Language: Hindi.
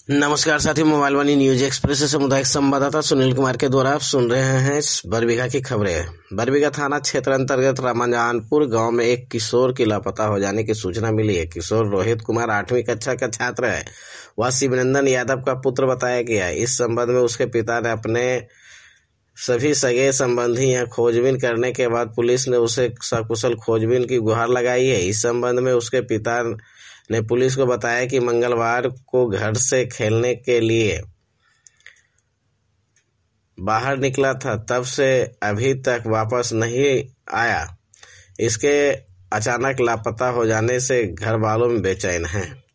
नमस्कार साथी, मोबाइल वाणी न्यूज एक्सप्रेस से सामुदायिक संवाददाता सुनील कुमार के द्वारा आप सुन रहे हैं बरबीघा की खबरें। बरबीघा थाना क्षेत्र अंतर्गत रामाजानपुर गांव में एक किशोर की लापता हो जाने की सूचना मिली है। किशोर रोहित कुमार 8वीं कक्षा का छात्र है। वह शिवनंदन यादव का पुत्र बताया गया। इस संबंध में उसके पिता ने अपने सभी सगे संबंधी यहाँ खोजबीन करने के बाद पुलिस ने उसे सकुशल खोजबीन की गुहार लगाई है। इस संबंध में उसके पिता ने पुलिस को बताया कि मंगलवार को घर से खेलने के लिए बाहर निकला था, तब से अभी तक वापस नहीं आया। इसके अचानक लापता हो जाने से घर वालों में बेचैन हैं।